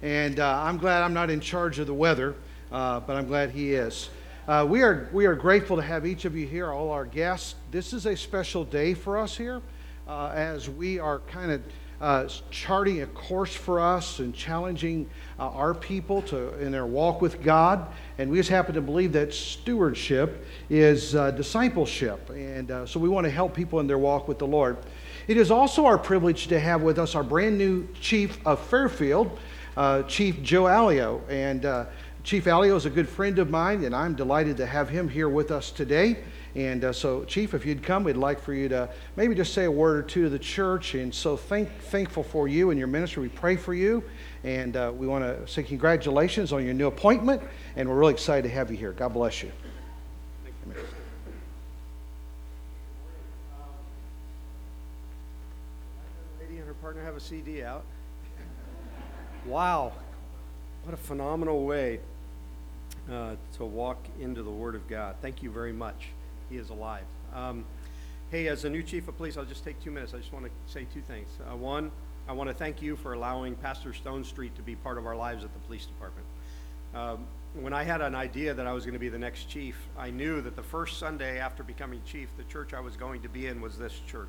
and I'm glad I'm not in charge of the weather, but I'm glad he is. We are grateful to have each of you here, all our guests. This is a special day for us here, as we are kind of charting a course for us and challenging our people in their walk with God. And we just happen to believe that stewardship is discipleship, and so we want to help people in their walk with the Lord. It is also our privilege to have with us our brand new chief of Fairfield, Chief Joe Allio. And Chief Allio is a good friend of mine, and I'm delighted to have him here with us today. And so, Chief, if you'd come, we'd like for you to maybe just say a word or two to the church. And so thankful for you and your ministry. We pray for you, and we want to say congratulations on your new appointment, and we're really excited to have you here. God bless you. Thank you. Lady and her partner have a CD out. Wow, what a phenomenal way to walk into the Word of God. Thank you very much. He is alive. Hey, as a new chief of police, I'll just take 2 minutes. I just want to say two things. One, I want to thank you for allowing Pastor Stone Street to be part of our lives at the police department. When I had an idea that I was going to be the next chief, I knew that the first Sunday after becoming chief, the church I was going to be in was this church.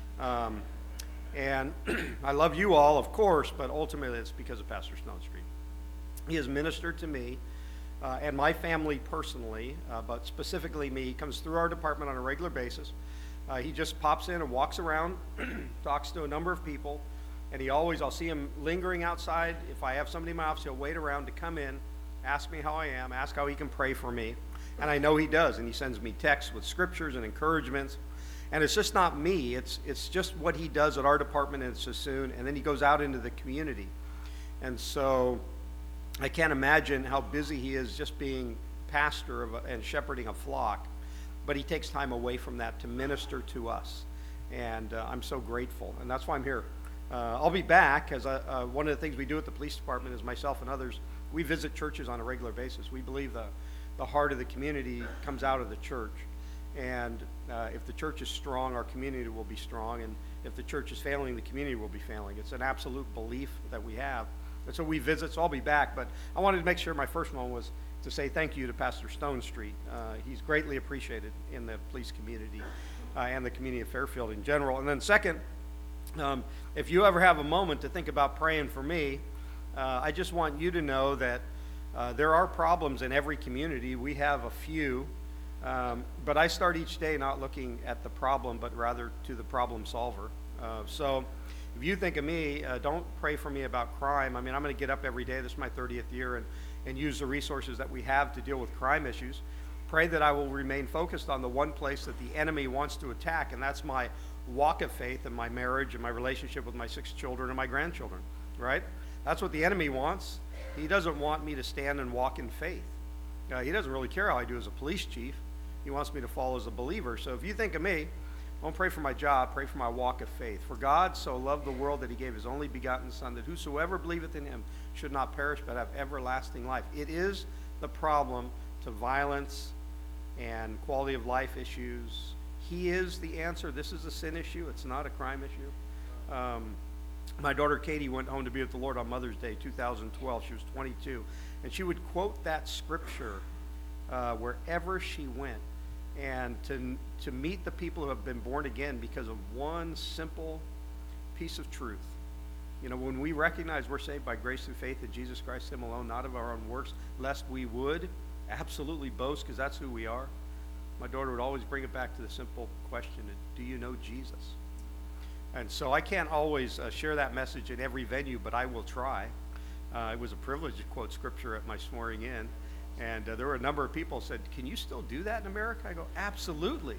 And I love you all, of course, but ultimately it's because of Pastor Stone Street. He has ministered to me and my family personally, but specifically me. He comes through our department on a regular basis. He just pops in and walks around, talks to a number of people, and I'll see him lingering outside. If I have somebody in my office, he'll wait around to come in, ask me how I am, ask how he can pray for me. And I know he does, and he sends me texts with scriptures and encouragements. And it's just not me, it's just what he does at our department in Sassoon, and then he goes out into the community. And so I can't imagine how busy he is just being pastor and shepherding a flock, but he takes time away from that to minister to us. And I'm so grateful, and that's why I'm here. I'll be back, as one of the things we do at the police department is myself and others, we visit churches on a regular basis. We believe the heart of the community comes out of the church. And if the church is strong, our community will be strong. And if the church is failing, the community will be failing. It's an absolute belief that we have. And so we visit, so I'll be back. But I wanted to make sure my first one was to say thank you to Pastor Stone Street. He's greatly appreciated in the police community and the community of Fairfield in general. And then second, if you ever have a moment to think about praying for me, I just want you to know that there are problems in every community. We have a few. But I start each day not looking at the problem, but rather to the problem solver. So if you think of me, don't pray for me about crime. I mean, I'm going to get up every day. This is my 30th year, and use the resources that we have to deal with crime issues. Pray that I will remain focused on the one place that the enemy wants to attack, and that's my walk of faith and my marriage and my relationship with my 6 children and my grandchildren, right? That's what the enemy wants. He doesn't want me to stand and walk in faith. He doesn't really care how I do as a police chief. He wants me to follow as a believer. So if you think of me, don't pray for my job, pray for my walk of faith. For God so loved the world that he gave his only begotten Son, that whosoever believeth in him should not perish but have everlasting life. It is the problem to violence and quality of life issues. He is the answer. This is a sin issue. It's not a crime issue. My daughter Katie went home to be with the Lord on Mother's Day 2012. She was 22. And she would quote that scripture wherever she went. And to meet the people who have been born again because of one simple piece of truth. You know, when we recognize we're saved by grace through faith in Jesus Christ, him alone, not of our own works, lest we would absolutely boast, because that's who we are. My daughter would always bring it back to the simple question, do you know Jesus? And so I can't always share that message in every venue, but I will try. It was a privilege to quote scripture at my swearing in. And there were a number of people who said, can you still do that in America? I go, absolutely.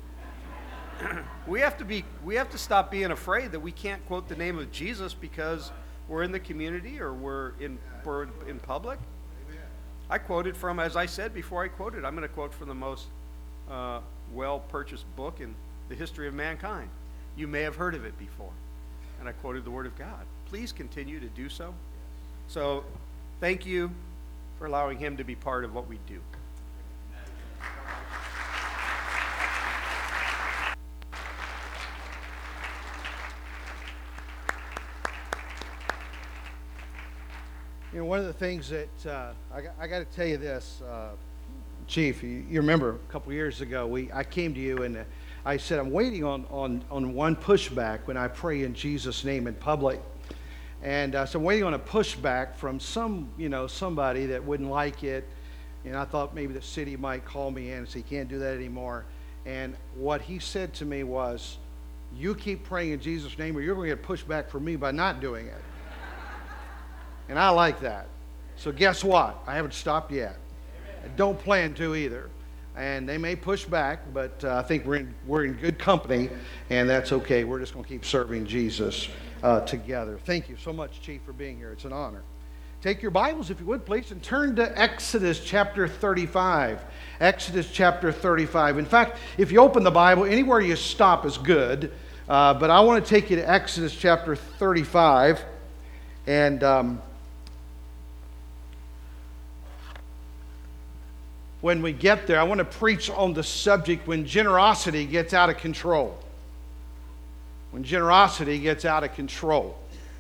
We have to stop being afraid that we can't quote the name of Jesus because we're in the community or we're in public. Amen. I quoted from, as I said before I quoted, I'm going to quote from the most well-purchased book in the history of mankind. You may have heard of it before. And I quoted the Word of God. Please continue to do so. So thank you for allowing him to be part of what we do. You You know, one of the things that I got to tell you this, Chief. You remember a couple years ago, I came to you and I said I'm waiting on one pushback when I pray in Jesus' name in public, and so I'm waiting on a pushback from somebody that wouldn't like it, and I thought maybe the city might call me in and say you can't do that anymore. And what he said to me was, "You keep praying in Jesus' name, or you're going to get pushback from me by not doing it." And I like that. So guess what? I haven't stopped yet. I don't plan to either. And they may push back, but I think we're in good company, and that's okay. We're just going to keep serving Jesus together. Thank you so much, Chief, for being here. It's an honor. Take your Bibles, if you would, please, and turn to Exodus chapter 35. Exodus chapter 35. In fact, if you open the Bible, anywhere you stop is good. But I want to take you to Exodus chapter 35. And when we get there, I want to preach on the subject when generosity gets out of control. When generosity gets out of control.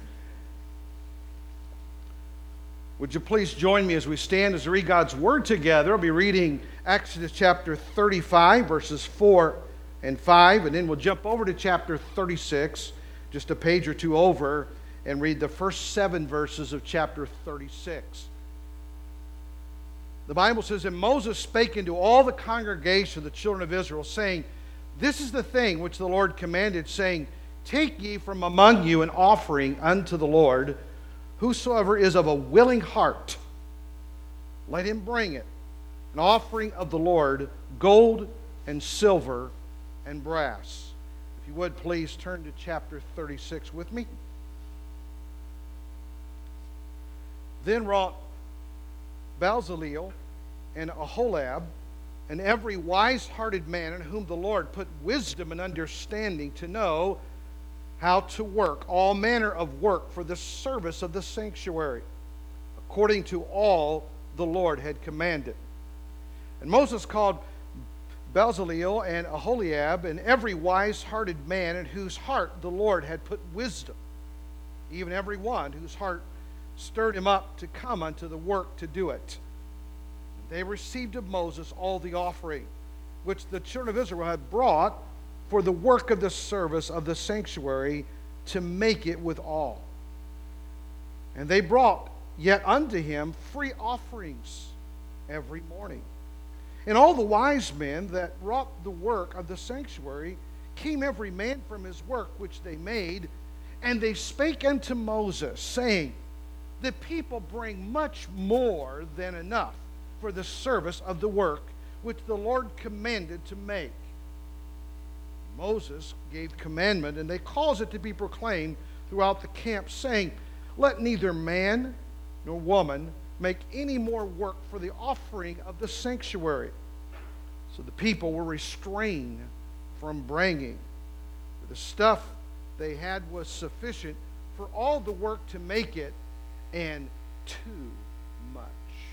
Would you please join me as we stand as we read God's Word together? I'll be reading Exodus chapter 35, verses 4 and 5, and then we'll jump over to chapter 36, just a page or two over, and read the first 7 verses of chapter 36. The Bible says, "And Moses spake unto all the congregation of the children of Israel, saying, This is the thing which the Lord commanded, saying, Take ye from among you an offering unto the Lord. Whosoever is of a willing heart, let him bring it, an offering of the Lord, gold and silver and brass." If you would, please turn to chapter 36 with me. "Then wrought Bezaleel and Aholiab, and every wise-hearted man in whom the Lord put wisdom and understanding to know how to work all manner of work for the service of the sanctuary, according to all the Lord had commanded. And Moses called Bezaleel and Aholiab, and every wise-hearted man in whose heart the Lord had put wisdom, even every one whose heart stirred him up to come unto the work to do it. They received of Moses all the offering which the children of Israel had brought for the work of the service of the sanctuary, to make it with all. And they brought yet unto him free offerings every morning. And all the wise men that wrought the work of the sanctuary came every man from his work which they made, and they spake unto Moses, saying, The people bring much more than enough for the service of the work which the Lord commanded to make. Moses gave commandment, and they caused it to be proclaimed throughout the camp, saying, Let neither man nor woman make any more work for the offering of the sanctuary. So the people were restrained from bringing. The stuff they had was sufficient for all the work to make it, and too much.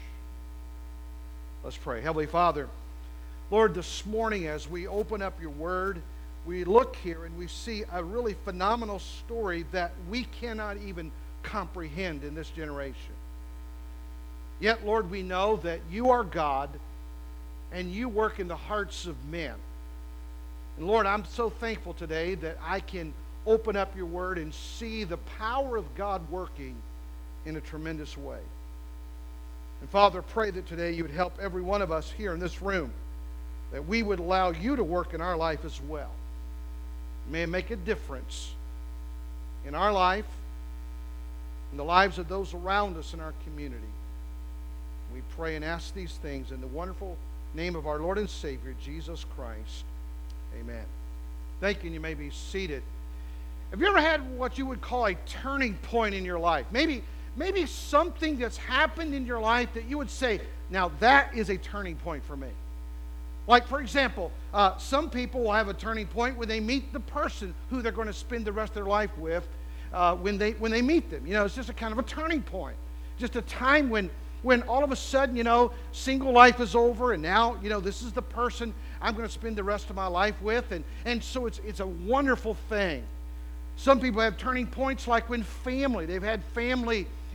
Let's pray. Heavenly Father, Lord, this morning as we open up your word, we look here and we see a really phenomenal story that we cannot even comprehend in this generation. Yet, Lord, we know that you are God and you work in the hearts of men. And Lord, I'm so thankful today that I can open up your word and see the power of God working in a tremendous way. And Father, pray that today you would help every one of us here in this room, that we would allow you to work in our life as well. May it make a difference in our life, in the lives of those around us in our community. We pray and ask these things in the wonderful name of our Lord and Savior, Jesus Christ. Amen. Thank you, and you may be seated. Have you ever had what you would call a turning point in your life? Maybe something that's happened in your life that you would say, now that is a turning point for me. Like, for example, some people will have a turning point when they meet the person who they're going to spend the rest of their life with when they meet them. You know, it's just a kind of a turning point. Just a time when all of a sudden, you know, single life is over, and now, you know, this is the person I'm going to spend the rest of my life with. And so it's a wonderful thing. Some people have turning points like when they've had family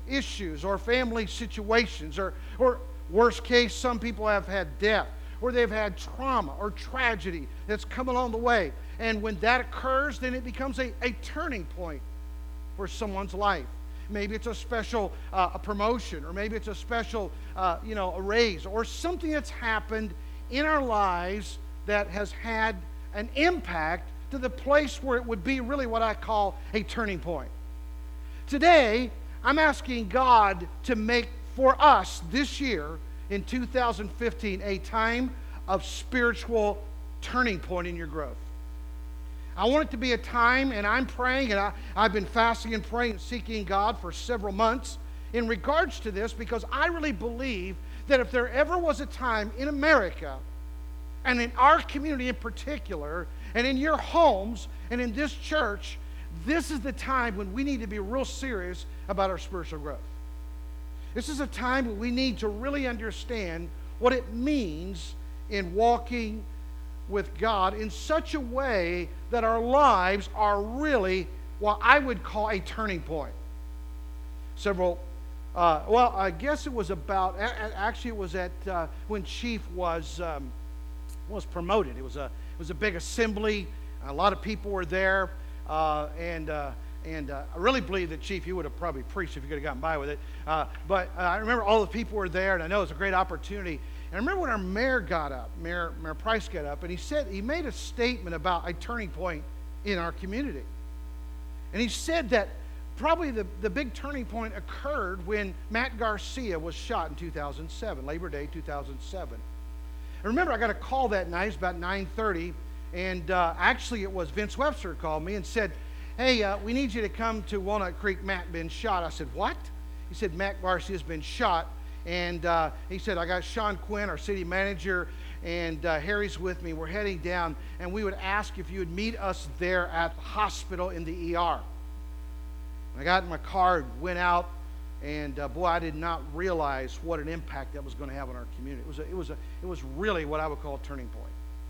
issues or family situations, or worst case, some people have had death, or they've had trauma or tragedy that's come along the way. And when that occurs, then it becomes a turning point for someone's life. Maybe it's a special a promotion, or maybe it's a special a raise, or something that's happened in our lives that has had an impact to the place where it would be really what I call a turning point. Today, I'm asking God to make for us this year in 2015 a time of spiritual turning point in your growth. I want it to be a time, and I'm praying, and I've been fasting and praying and seeking God for several months in regards to this, because I really believe that if there ever was a time in America, and in our community in particular, and in your homes, and in this church, this is the time when we need to be real serious about our spiritual growth. This is a time when we need to really understand what it means in walking with God in such a way that our lives are really what I would call a turning point. I guess it was about, actually it was at when Chief was promoted. It was a big assembly. A lot of people were there, and I really believe that, Chief, you would have probably preached if you could have gotten by with it. But I remember all the people were there, and I know it was a great opportunity. And I remember when our mayor got up, Mayor Price got up, and he made a statement about a turning point in our community. And he said that probably the big turning point occurred when Matt Garcia was shot in 2007, Labor Day 2007. And remember, I got a call that night. It was about 9:30, and actually it was Vince Webster called me and said, "Hey, we need you to come to Walnut Creek. Matt been shot." I said, "What?" He said, "Matt Garcia's been shot." And he said, "I got Sean Quinn, our city manager, and Harry's with me. We're heading down, and we would ask if you would meet us there at the hospital in the ER." I got in my car and went out, and boy, I did not realize what an impact that was going to have on our community. It was really what I would call a turning point.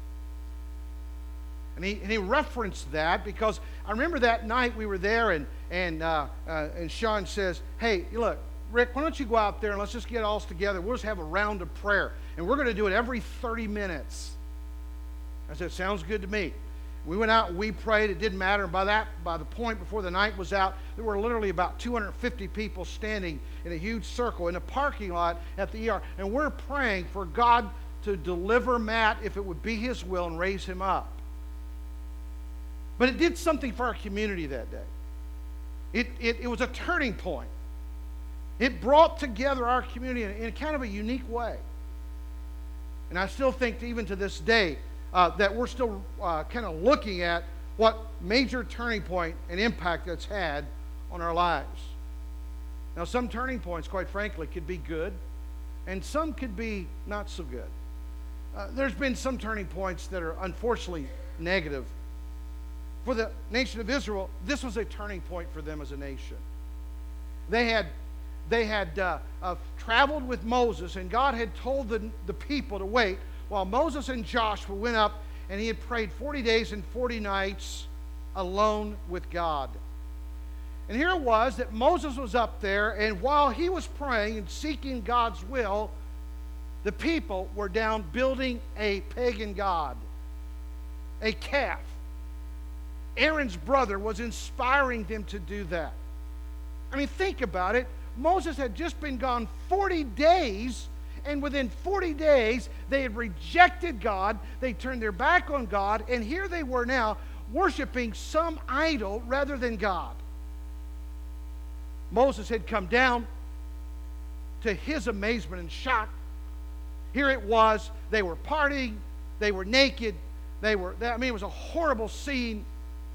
And he referenced that because I remember that night we were there, and Sean says, "Hey, look, Rick, why don't you go out there and let's just get all together. We'll just have a round of prayer, and we're going to do it every 30 minutes. I said, "Sounds good to me." We went out and we prayed. It didn't matter. And by the point before the night was out, there were literally about 250 people standing in a huge circle in a parking lot at the ER. And we're praying for God to deliver Matt, if it would be His will, and raise him up. But it did something for our community that day. It was a turning point. It brought together our community in kind of a unique way. And I still think, even to this day, that we're still kind of looking at what major turning point and impact that's had on our lives. Now, some turning points, quite frankly, could be good, and some could be not so good. There's been some turning points that are unfortunately negative. For the nation of Israel, this was a turning point for them as a nation. They had traveled with Moses, and God had told the people to wait while Moses and Joshua went up, and he had prayed 40 days and 40 nights alone with God. And here it was that Moses was up there, and while he was praying and seeking God's will, the people were down building a pagan god, a calf. Aaron's brother was inspiring them to do that. I mean, think about it. Moses had just been gone 40 days, and within 40 days, they had rejected God. They turned their back on God, and here they were now worshiping some idol rather than God. Moses had come down. To his amazement and shock, here it was. They were partying. They were naked. It was a horrible scene.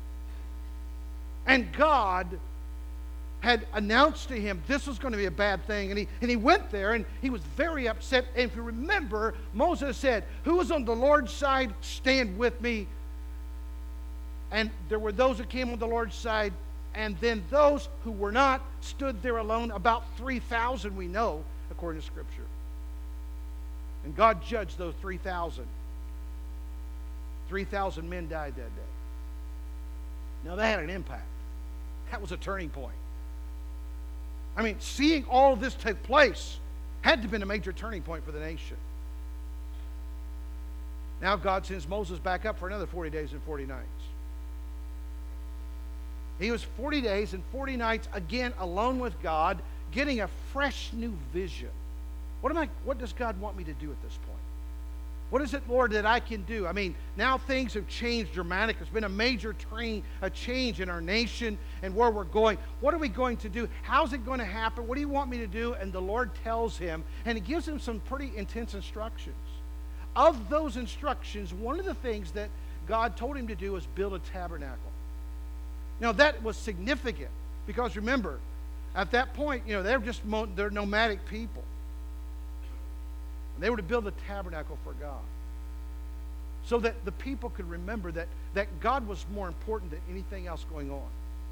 And God had announced to him this was going to be a bad thing. And he went there, and he was very upset. And if you remember, Moses said, "Who is on the Lord's side, stand with me." And there were those that came on the Lord's side, and then those who were not stood there alone. About 3,000 we know, according to Scripture. And God judged those 3,000. 3,000 men died that day. Now that had an impact. That was a turning point. I mean, seeing all of this take place had to have been a major turning point for the nation. Now God sends Moses back up for another 40 days and 40 nights. He was 40 days and 40 nights again alone with God, getting a fresh new vision. What does God want me to do at this point? What is it, Lord, that I can do? I mean, now things have changed dramatically. There's been a major change in our nation and where we're going. What are we going to do? How's it going to happen? What do you want me to do? And the Lord tells him, and he gives him some pretty intense instructions. Of those instructions, one of the things that God told him to do was build a tabernacle. Now, that was significant because remember, at that point, they're nomadic people. And they were to build a tabernacle for God so that the people could remember that God was more important than anything else going on.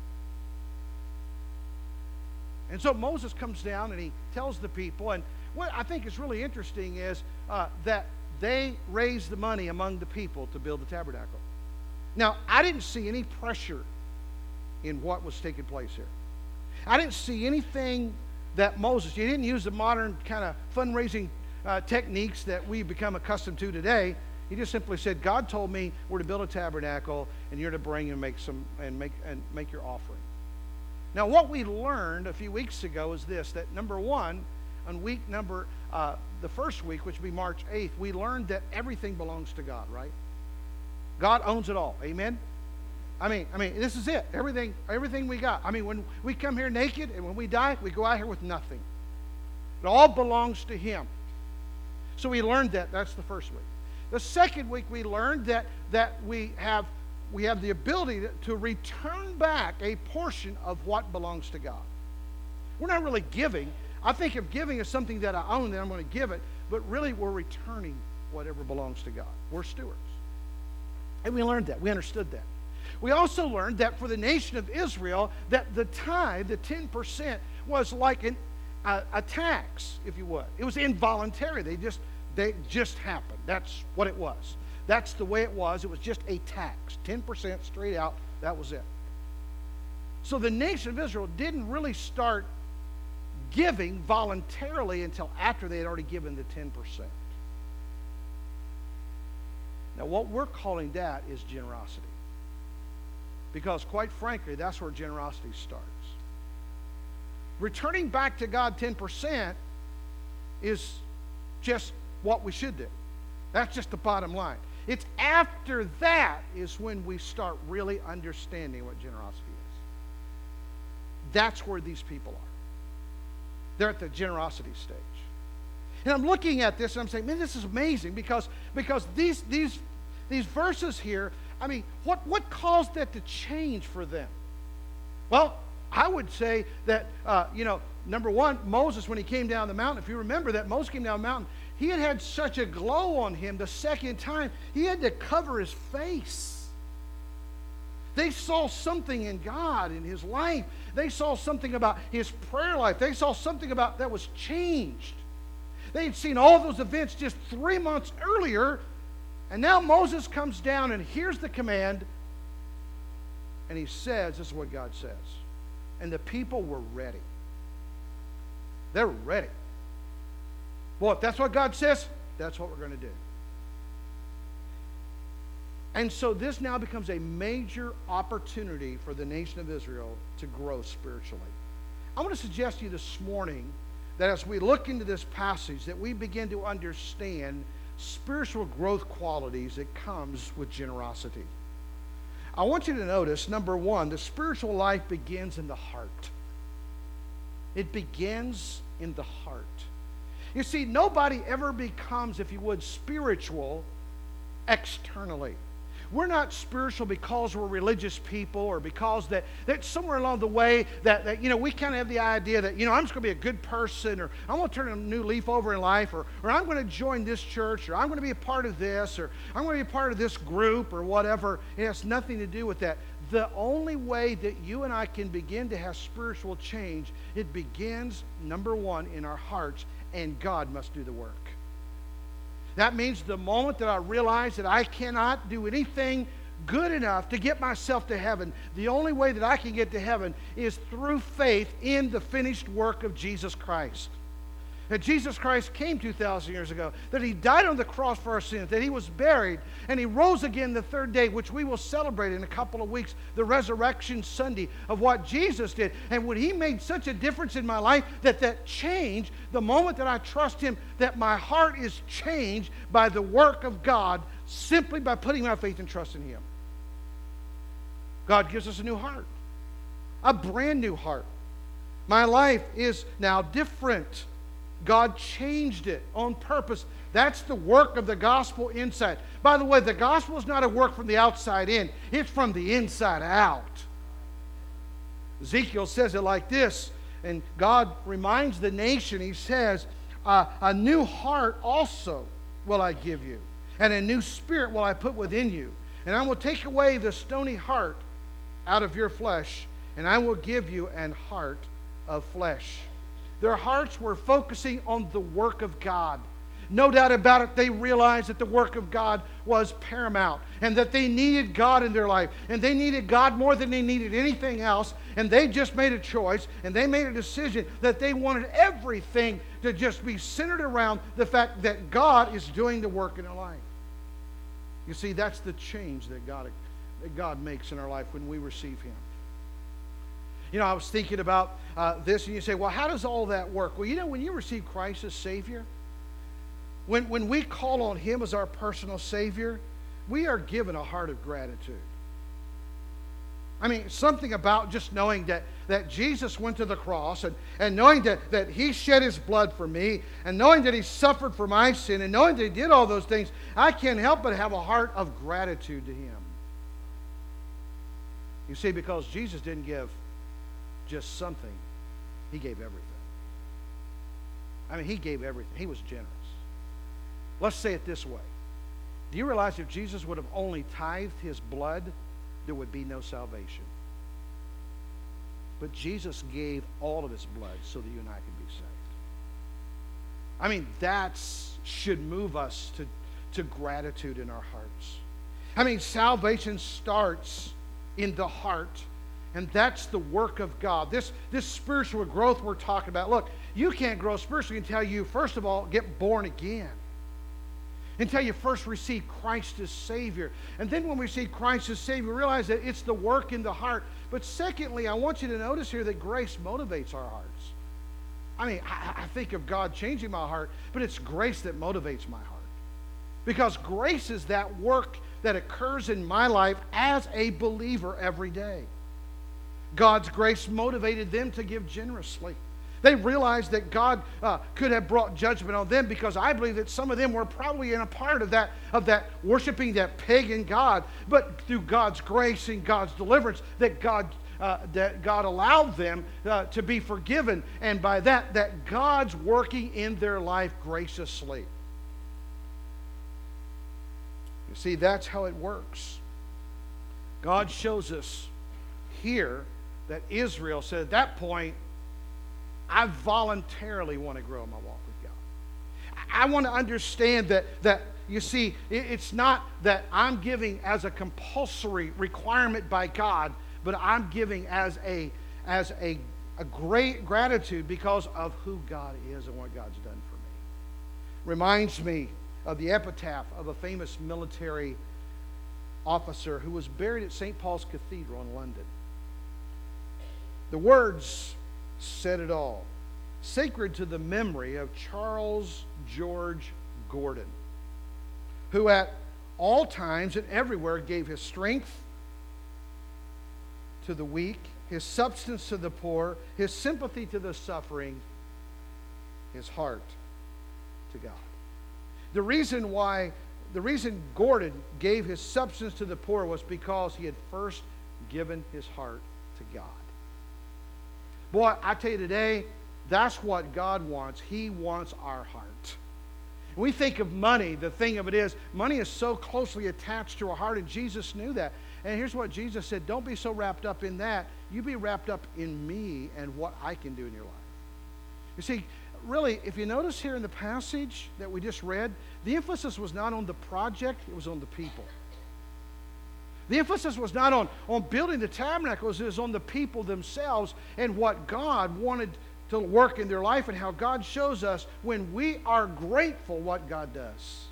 And so Moses comes down and he tells the people, and what I think is really interesting is that they raised the money among the people to build the tabernacle. Now, I didn't see any pressure in what was taking place here. I didn't see anything that Moses, he didn't use the modern kind of fundraising techniques that we become accustomed to today. He just simply said, God told me we're to build a tabernacle and you're to bring and make your offering. Now, what we learned a few weeks ago is this, that number one, on the first week, which would be March 8th, we learned that everything belongs to God, right? God owns it all. Amen? I mean, this is it. Everything we got. I mean, when we come here naked and when we die, we go out here with nothing. It all belongs to him. So we learned that. That's the first week. The second week, we learned that we have the ability to return back a portion of what belongs to God. We're not really giving. I think of giving as something that I own, that I'm going to give it, but really we're returning whatever belongs to God. We're stewards. And we learned that. We understood that. We also learned that for the nation of Israel, that the tithe, the 10%, was like a tax, if you would. It was involuntary. They just happened. That's what it was. That's the way it was. It was just a tax. 10% straight out. That was it. So the nation of Israel didn't really start giving voluntarily until after they had already given the 10%. Now, what we're calling that is generosity. Because, quite frankly, that's where generosity starts. Returning back to God 10% is just what we should do. That's just the bottom line. It's after that is when we start really understanding what generosity is. That's where these people are. They're at the generosity stage. And I'm looking at this and I'm saying, man, this is amazing because these verses here, I mean, what caused that to change for them? Well, I would say that, number one, Moses, when he came down the mountain, if you remember that Moses came down the mountain, he had such a glow on him the second time, he had to cover his face. They saw something in God, in his life. They saw something about his prayer life. They saw something about that was changed. They had seen all those events just 3 months earlier, and now Moses comes down and hears the command, and he says, this is what God says. And the people were ready. They're ready. Well, if that's what God says, that's what we're going to do. And so this now becomes a major opportunity for the nation of Israel to grow spiritually. I want to suggest to you this morning that as we look into this passage, that we begin to understand spiritual growth qualities that comes with generosity. I want you to notice, number one, the spiritual life begins in the heart. It begins in the heart. You see, nobody ever becomes, if you would, spiritual externally. We're not spiritual because we're religious people or because that somewhere along the way that we kind of have the idea that, I'm just going to be a good person, or I'm going to turn a new leaf over in life, or I'm going to join this church, or I'm going to be a part of this, or I'm going to be a part of this group or whatever. It has nothing to do with that. The only way that you and I can begin to have spiritual change, it begins, number one, in our hearts, and God must do the work. That means the moment that I realize that I cannot do anything good enough to get myself to heaven. The only way that I can get to heaven is through faith in the finished work of Jesus Christ. That Jesus Christ came 2,000 years ago, that He died on the cross for our sins, that He was buried, and He rose again the third day, which we will celebrate in a couple of weeks, the Resurrection Sunday of what Jesus did. And when He made such a difference in my life, that changed the moment that I trust Him, that my heart is changed by the work of God simply by putting my faith and trust in Him. God gives us a new heart, a brand new heart. My life is now different. God changed it on purpose. That's the work of the gospel inside. By the way, the gospel is not a work from the outside in. It's from the inside out. Ezekiel says it like this, and God reminds the nation, He says, a new heart also will I give you, and a new spirit will I put within you. And I will take away the stony heart out of your flesh, and I will give you an heart of flesh. Their hearts were focusing on the work of God. No doubt about it, they realized that the work of God was paramount and that they needed God in their life. And they needed God more than they needed anything else. And they just made a choice and they made a decision that they wanted everything to just be centered around the fact that God is doing the work in their life. You see, that's the change that God makes in our life when we receive Him. You know, I was thinking about this, and you say, well, how does all that work? Well, you know, when you receive Christ as Savior, when we call on Him as our personal Savior, we are given a heart of gratitude. I mean, something about just knowing that Jesus went to the cross and knowing that He shed His blood for me and knowing that He suffered for my sin and knowing that He did all those things, I can't help but have a heart of gratitude to Him. You see, because Jesus didn't give just something, He gave everything. I mean, He gave everything. He was generous. Let's say it this way. Do you realize if Jesus would have only tithed His blood, there would be no salvation? But Jesus gave all of His blood so that you and I could be saved. I mean, that should move us to gratitude in our hearts. I mean, salvation starts in the heart. And that's the work of God. This spiritual growth we're talking about. Look, you can't grow spiritually until you, first of all, get born again. Until you first receive Christ as Savior. And then when we see Christ as Savior, we realize that it's the work in the heart. But secondly, I want you to notice here that grace motivates our hearts. I mean, I think of God changing my heart, but it's grace that motivates my heart. Because grace is that work that occurs in my life as a believer every day. God's grace motivated them to give generously. They realized that God could have brought judgment on them because I believe that some of them were probably in a part of that worshiping that pagan God. But through God's grace and God's deliverance, that God allowed them to be forgiven. And by that God's working in their life graciously. You see, that's how it works. God shows us here that Israel said at that point, I voluntarily want to grow in my walk with God. I want to understand that you see, it's not that I'm giving as a compulsory requirement by God, but I'm giving as a great gratitude because of who God is and what God's done for me. Reminds me of the epitaph of a famous military officer who was buried at St. Paul's Cathedral in London. The words said it all. Sacred to the memory of Charles George Gordon, who at all times and everywhere gave his strength to the weak, his substance to the poor, his sympathy to the suffering, his heart to God. The reason Gordon gave his substance to the poor was because he had first given his heart to God. Boy, I tell you today, that's what God wants. He wants our heart. When we think of money, the thing of it is, money is so closely attached to our heart, and Jesus knew that. And here's what Jesus said, don't be so wrapped up in that. You be wrapped up in me and what I can do in your life. You see, really, if you notice here in the passage that we just read, the emphasis was not on the project, it was on the people. The emphasis was not on building the tabernacles, it was on the people themselves and what God wanted to work in their life and how God shows us when we are grateful what God does.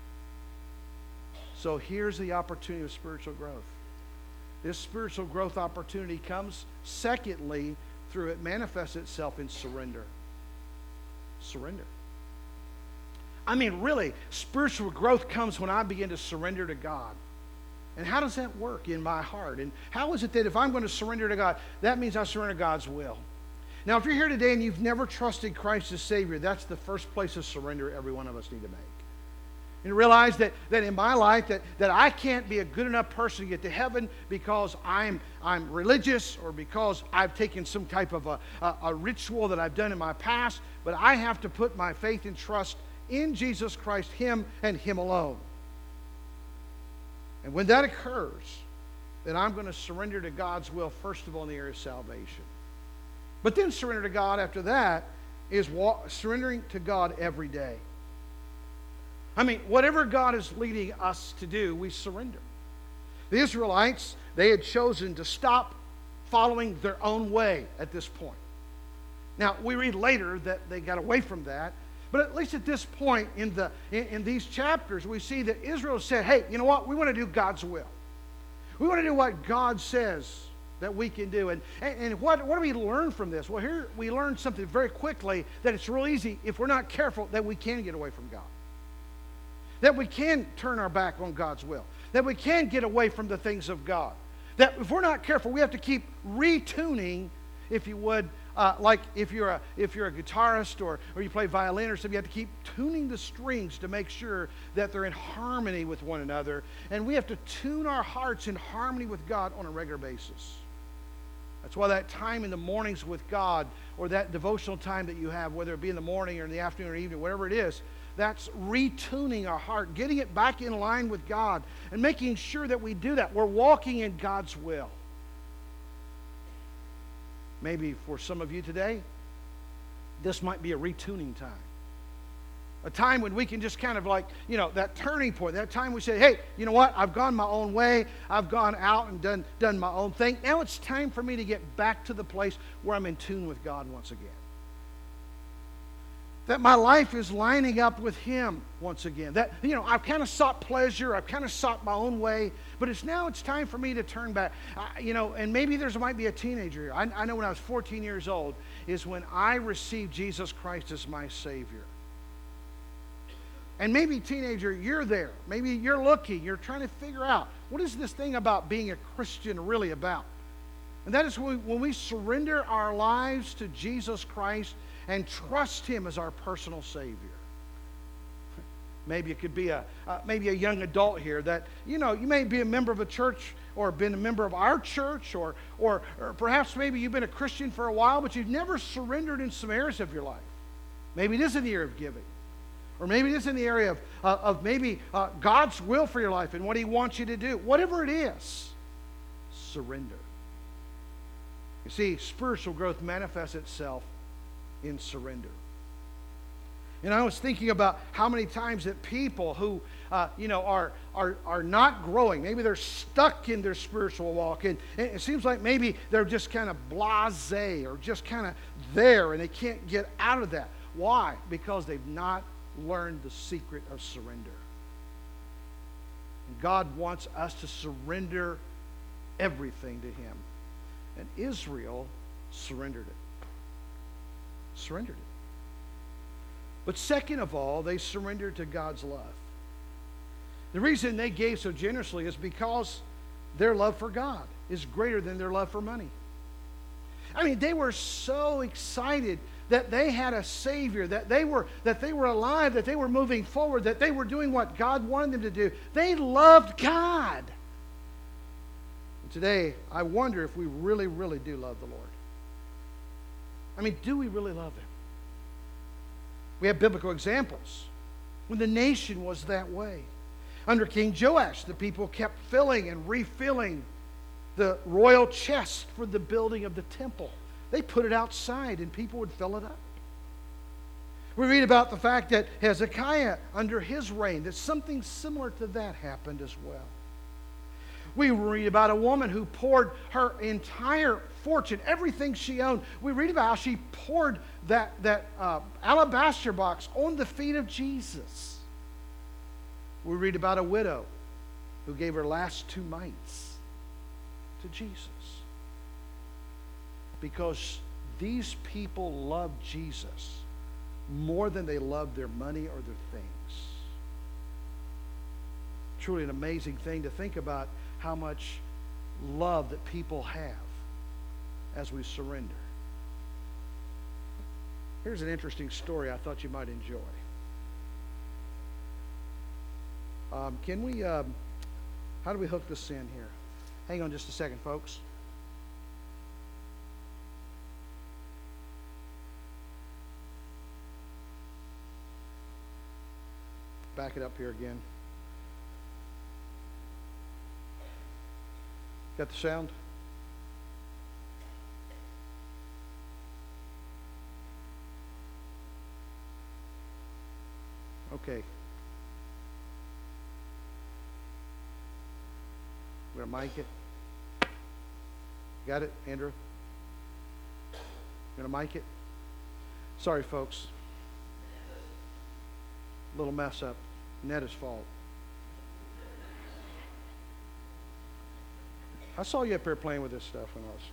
So here's the opportunity of spiritual growth. This spiritual growth opportunity comes, secondly, through it manifests itself in surrender. Surrender. I mean, really, spiritual growth comes when I begin to surrender to God. And how does that work in my heart? And how is it that if I'm going to surrender to God, that means I surrender to God's will? Now, if you're here today and you've never trusted Christ as Savior, that's the first place of surrender every one of us need to make. And realize that in my life that I can't be a good enough person to get to heaven because I'm religious or because I've taken some type of a ritual that I've done in my past, but I have to put my faith and trust in Jesus Christ, Him and Him alone. And when that occurs, then I'm going to surrender to God's will, first of all, in the area of salvation. But then surrender to God after that is surrendering to God every day. I mean, whatever God is leading us to do, we surrender. The Israelites, they had chosen to stop following their own way at this point. Now, we read later that they got away from that, but at least at this point in these chapters, we see that Israel said, hey, you know what? We want to do God's will. We want to do what God says that we can do. And what do we learn from this? Well, here we learn something very quickly, that it's real easy, if we're not careful, that we can get away from God. That we can turn our back on God's will. That we can get away from the things of God. That if we're not careful, we have to keep retuning, if you would, like if you're a guitarist or you play violin or something, you have to keep tuning the strings to make sure that they're in harmony with one another. And we have to tune our hearts in harmony with God on a regular basis. That's why that time in the mornings with God, or that devotional time that you have, whether it be in the morning or in the afternoon or evening, whatever it is, that's retuning our heart, getting it back in line with God, and making sure that we do that. We're walking in God's will. Maybe for some of you today, this might be a retuning time. A time when we can just kind of like, that turning point, that time we say, hey, you know what? I've gone my own way. I've gone out and done my own thing. Now it's time for me to get back to the place where I'm in tune with God once again. That my life is lining up with Him once again. That, I've kind of sought pleasure. I've kind of sought my own way. But it's time for me to turn back. And maybe might be a teenager here. I know when I was 14 years old is when I received Jesus Christ as my Savior. And maybe, teenager, you're there. Maybe you're looking. You're trying to figure out, what is this thing about being a Christian really about? And that is when we surrender our lives to Jesus Christ and trust Him as our personal Savior. Maybe it could be maybe a young adult here that, you may be a member of a church or been a member of our church, or perhaps maybe you've been a Christian for a while, but you've never surrendered in some areas of your life. Maybe it is in the area of giving. Or maybe it is in the area of maybe God's will for your life and what He wants you to do. Whatever it is, surrender. You see, spiritual growth manifests itself in surrender. And I was thinking about how many times that people who are not growing, maybe they're stuck in their spiritual walk, and it seems like maybe they're just kind of blasé or just kind of there, and they can't get out of that. Why? Because they've not learned the secret of surrender. And God wants us to surrender everything to Him. And Israel surrendered it. Surrendered it. But second of all, they surrendered to God's love. The reason they gave so generously is because their love for God is greater than their love for money. I mean, they were so excited that they had a Savior, that they were alive, that they were moving forward, that they were doing what God wanted them to do. They loved God. And today, I wonder if we really, really do love the Lord. I mean, do we really love Him? We have biblical examples when the nation was that way. Under King Joash, the people kept filling and refilling the royal chest for the building of the temple. They put it outside and people would fill it up. We read about the fact that Hezekiah, under his reign, that something similar to that happened as well. We read about a woman who poured her entire fortune, everything she owned. We read about how she poured that alabaster box on the feet of Jesus. We read about a widow who gave her last 2 mites to Jesus. Because these people loved Jesus more than they loved their money or their things. Truly an amazing thing to think about how much love that people have as we surrender. Here's an interesting story I thought you might enjoy. How do we hook this in here? Hang on just a second, folks. Back it up here again. Got the sound? Okay. We're going to mic it. Got it, Andrew? Going to mic it? Sorry, folks. Little mess up. Netta's fault. I saw you up here playing with this stuff when I was...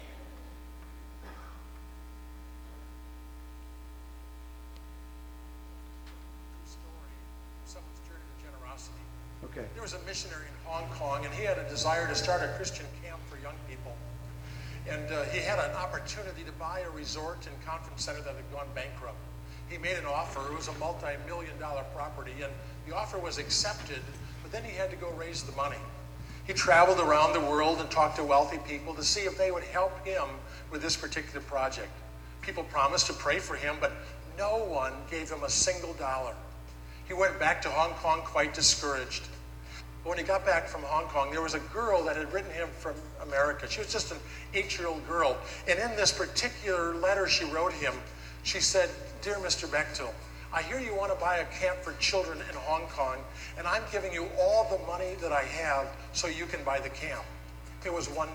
Story, someone's journey to generosity. Okay. There was a missionary in Hong Kong, and he had a desire to start a Christian camp for young people. And he had an opportunity to buy a resort and conference center that had gone bankrupt. He made an offer. It was a multi-million-dollar property, and the offer was accepted, but then he had to go raise the money. He traveled around the world and talked to wealthy people to see if they would help him with this particular project. People promised to pray for him, but no one gave him a single dollar. He went back to Hong Kong quite discouraged. But when he got back from Hong Kong, there was a girl that had written him from America. She was just an 8-year-old girl. And in this particular letter she wrote him, she said, "Dear Mr. Bechtel, I hear you want to buy a camp for children in Hong Kong, and I'm giving you all the money that I have so you can buy the camp." It was $1.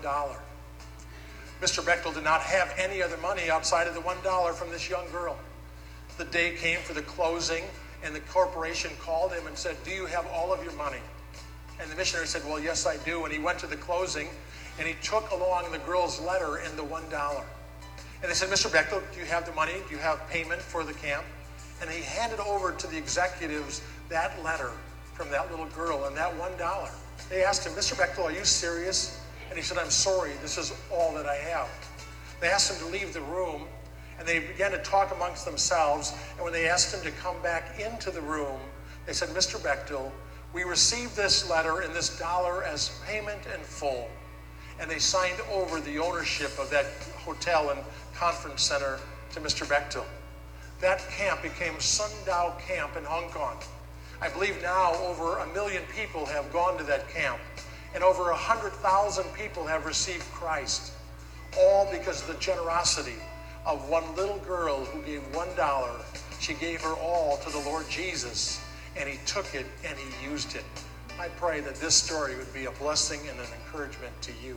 Mr. Bechtel did not have any other money outside of the $1 from this young girl. The day came for the closing, and the corporation called him and said, "Do you have all of your money?" And the missionary said, "Well, yes, I do." And he went to the closing, and he took along the girl's letter and the $1. And they said, "Mr. Bechtel, do you have the money? Do you have payment for the camp?" And he handed over to the executives that letter from that little girl and that $1. They asked him, "Mr. Bechtel, are you serious?" And he said, "I'm sorry, this is all that I have." They asked him to leave the room, and they began to talk amongst themselves. And when they asked him to come back into the room, they said, "Mr. Bechtel, we received this letter and this dollar as payment in full." And they signed over the ownership of that hotel and conference center to Mr. Bechtel. That camp became Sundao Camp in Hong Kong. I believe now over 1 million people have gone to that camp, and over 100,000 people have received Christ, all because of the generosity of one little girl who gave $1. She gave her all to the Lord Jesus, and he took it and he used it. I pray that this story would be a blessing and an encouragement to you.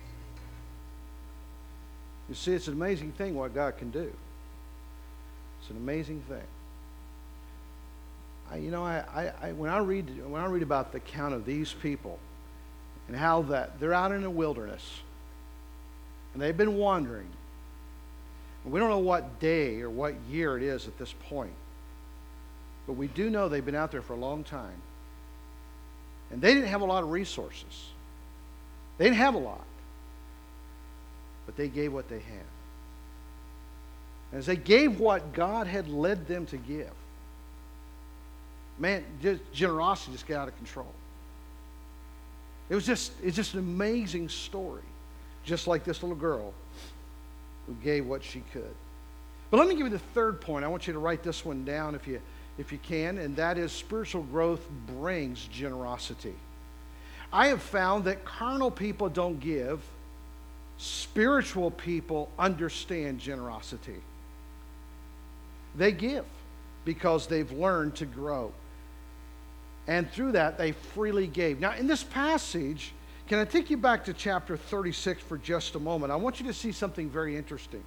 You see, it's an amazing thing what God can do. It's an amazing thing. When I read about the account of these people and how that they're out in the wilderness and they've been wandering, and we don't know what day or what year it is at this point, but we do know they've been out there for a long time, and they didn't have a lot of resources. They didn't have a lot, but they gave what they had. As they gave what God had led them to give, man, generosity just got out of control. It's just an amazing story, just like this little girl who gave what she could. But let me give you the third point. I want you to write this one down if you can, and that is spiritual growth brings generosity. I have found that carnal people don't give. Spiritual people understand generosity. They give because they've learned to grow. And through that, they freely gave. Now, in this passage, Can I take you back to chapter 36 for just a moment? I want you to see something very interesting.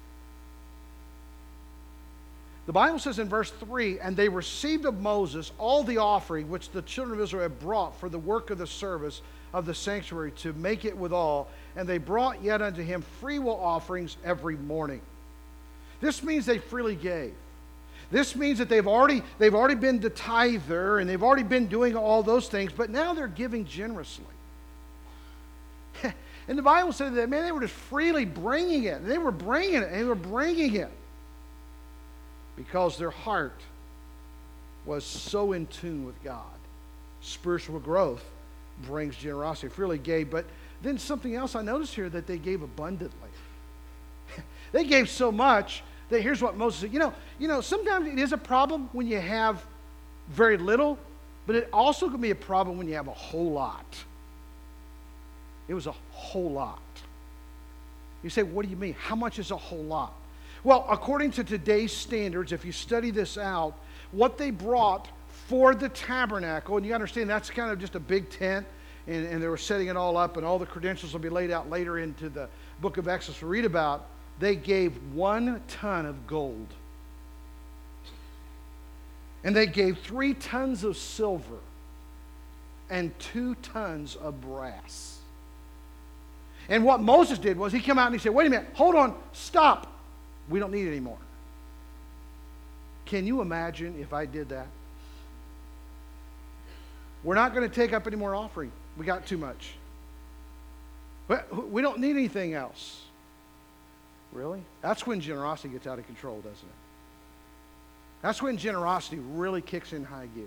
The Bible says in verse 3, "And they received of Moses all the offering which the children of Israel had brought for the work of the service of the sanctuary to make it withal, and they brought yet unto him freewill offerings every morning." This means they freely gave. This means that they've already been the tither, and they've already been doing all those things, but now they're giving generously. And the Bible said that, man, they were just freely bringing it. They were bringing it, and they were bringing it because their heart was so in tune with God. Spiritual growth brings generosity. Freely gave, but then something else I noticed here, that they gave abundantly. They gave so much that here's what Moses said. You know, sometimes it is a problem when you have very little, but it also can be a problem when you have a whole lot. It was a whole lot. You say, what do you mean? How much is a whole lot? Well, according to today's standards, if you study this out, what they brought for the tabernacle, and you understand that's kind of just a big tent, and they were setting it all up, and all the credentials will be laid out later into the book of Exodus we read about. They gave 1 ton of gold. And they gave 3 tons of silver and 2 tons of brass. And what Moses did was he came out and he said, wait a minute, hold on, stop. We don't need it anymore. Can you imagine if I did that? We're not going to take up any more offering. We got too much. We don't need anything else. Really? That's when generosity gets out of control, doesn't it? That's when generosity really kicks in high gear.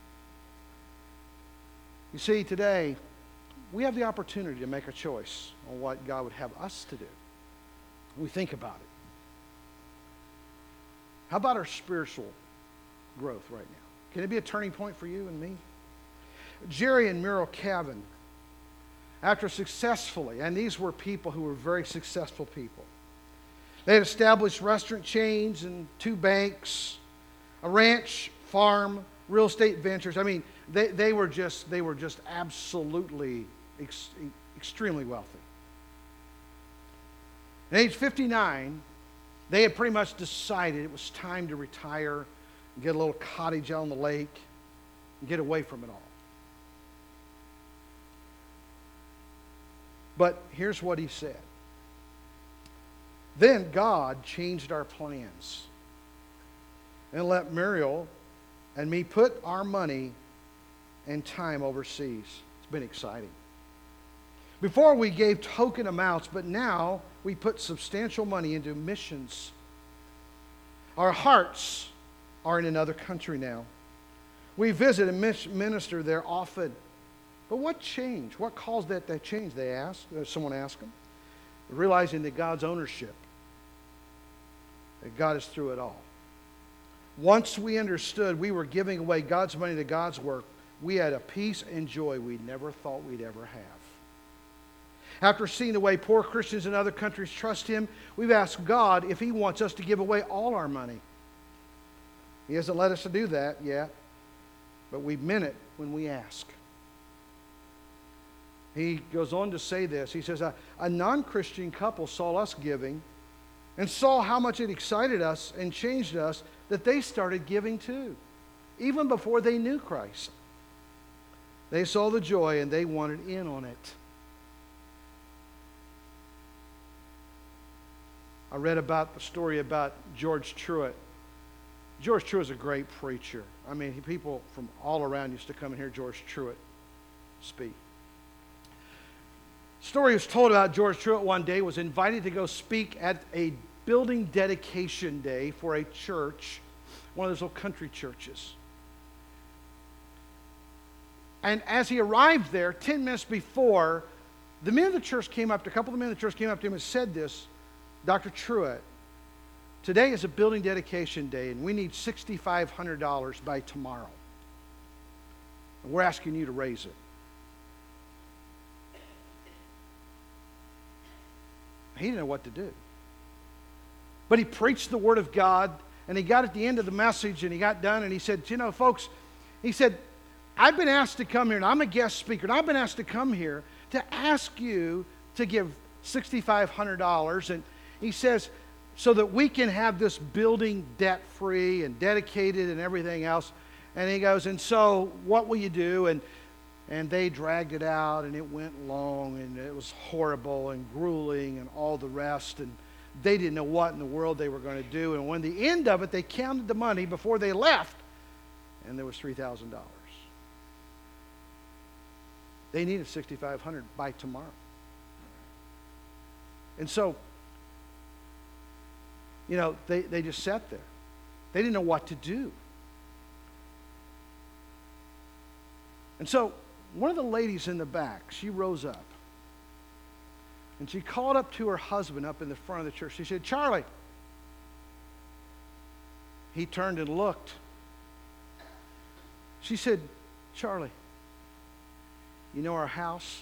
You see, today, we have the opportunity to make a choice on what God would have us to do. We think about it. How about our spiritual growth right now? Can it be a turning point for you and me? Jerry and Muriel Cavan, after successfully, and these were people who were very successful people. They had established restaurant chains and 2 banks, a ranch, farm, real estate ventures. I mean, they were just absolutely extremely wealthy. At age 59, they had pretty much decided it was time to retire and get a little cottage out on the lake and get away from it all. But here's what he said. Then God changed our plans and let Muriel and me put our money and time overseas. It's been exciting. Before we gave token amounts, but now we put substantial money into missions. Our hearts are in another country now. We visit and minister there often. But what changed? What caused that change, they asked. Someone asked them. Realizing that God's ownership, that God is through it all. Once we understood we were giving away God's money to God's work, we had a peace and joy we never thought we'd ever have. After seeing the way poor Christians in other countries trust Him, we've asked God if He wants us to give away all our money. He hasn't let us to do that yet, but we meant it when we ask. He goes on to say this. He says, a non-Christian couple saw us giving and saw how much it excited us and changed us that they started giving too, even before they knew Christ. They saw the joy and they wanted in on it. I read about the story about George Truett. George Truett is a great preacher. I mean, people from all around used to come and hear George Truett speak. Story was told about George Truett one day was invited to go speak at a building dedication day for a church, one of those little country churches. And as he arrived there, 10 minutes before, the men of the church came up, a couple of the men of the church came up to him and said this, Dr. Truett, today is a building dedication day and we need $6,500 by tomorrow. And we're asking you to raise it. He didn't know what to do. But he preached the Word of God, and he got at the end of the message, and he got done, and he said, you know, folks, he said, I've been asked to come here, and I'm a guest speaker, and I've been asked to come here to ask you to give $6,500. And he says, so that we can have this building debt-free and dedicated and everything else. And he goes, and so what will you do? And they dragged it out, and it went long, and it was horrible and grueling and all the rest. And they didn't know what in the world they were going to do. And when the end of it, they counted the money before they left, and there was $3,000. They needed $6,500 by tomorrow. And so, you know, they just sat there. They didn't know what to do. And so one of the ladies in the back, she rose up. And she called up to her husband up in the front of the church. She said, Charlie. He turned and looked. She said, Charlie, you know our house?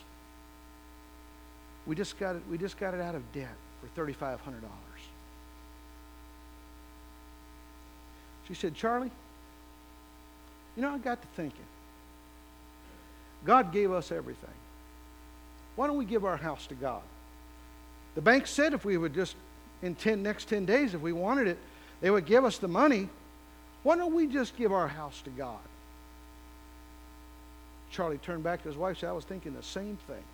We just got it out of debt for $3,500. She said, Charlie, you know, I got to thinking. God gave us everything. Why don't we give our house to God? The bank said if we would just, in next 10 days, if we wanted it, they would give us the money. Why don't we just give our house to God? Charlie turned back to his wife and said, I was thinking the same thing.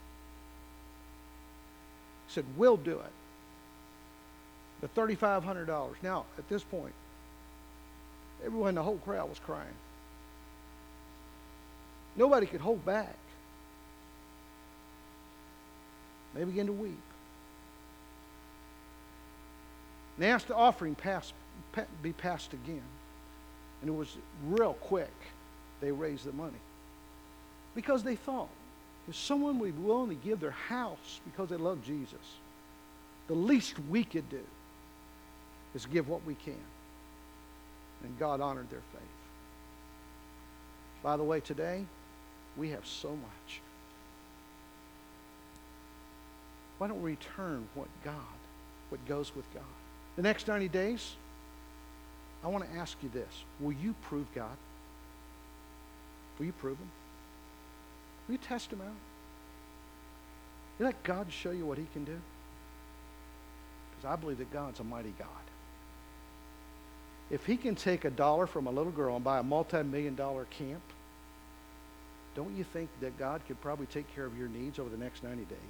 He said, we'll do it. The $3,500. Now, at this point, everyone in the whole crowd was crying. Nobody could hold back. They began to weep. And they asked the offering be passed again. And it was real quick. They raised the money. Because they thought, if someone would be willing to give their house because they love Jesus, the least we could do is give what we can. And God honored their faith. By the way, today, we have so much. Why don't we return what goes with God? The next 90 days, I want to ask you this. Will you prove God? Will you prove Him? Will you test Him out? You let God show you what He can do? Because I believe that God's a mighty God. If He can take $1 from a little girl and buy a multi-million-dollar camp, don't you think that God could probably take care of your needs over the next 90 days?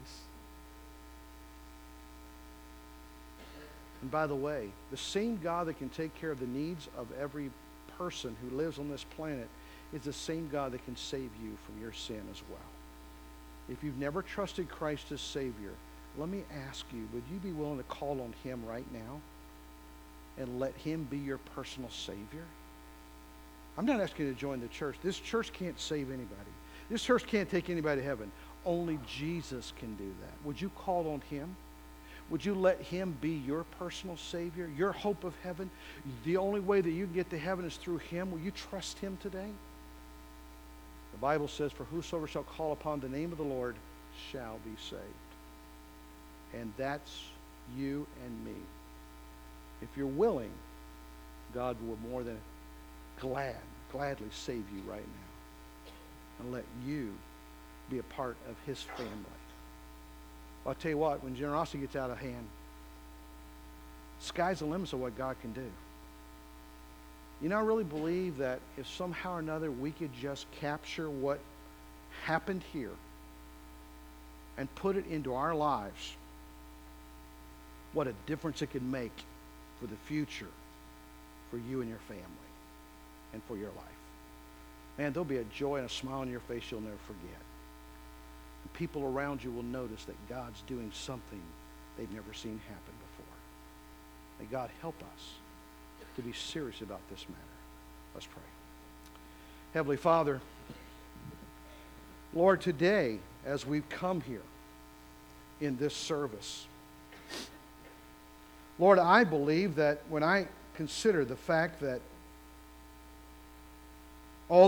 And by the way, the same God that can take care of the needs of every person who lives on this planet is the same God that can save you from your sin as well. If you've never trusted Christ as Savior, let me ask you, would you be willing to call on Him right now and let Him be your personal Savior? I'm not asking you to join the church. This church can't save anybody. This church can't take anybody to heaven. Only Jesus can do that. Would you call on Him? Would you let Him be your personal Savior, your hope of heaven? The only way that you can get to heaven is through Him. Will you trust Him today? The Bible says, for whosoever shall call upon the name of the Lord shall be saved. And that's you and me. If you're willing, God will more than gladly save you right now and let you be a part of His family. I'll tell you what, when generosity gets out of hand, sky's the limits of what God can do. You know, I really believe that if somehow or another we could just capture what happened here and put it into our lives, what a difference it could make for the future, for you and your family, and for your life. Man, there'll be a joy and a smile on your face you'll never forget. And people around you will notice that God's doing something they've never seen happen before. May God help us to be serious about this matter. Let's pray. Heavenly Father, Lord, today, as we've come here in this service, Lord, I believe that when I consider the fact that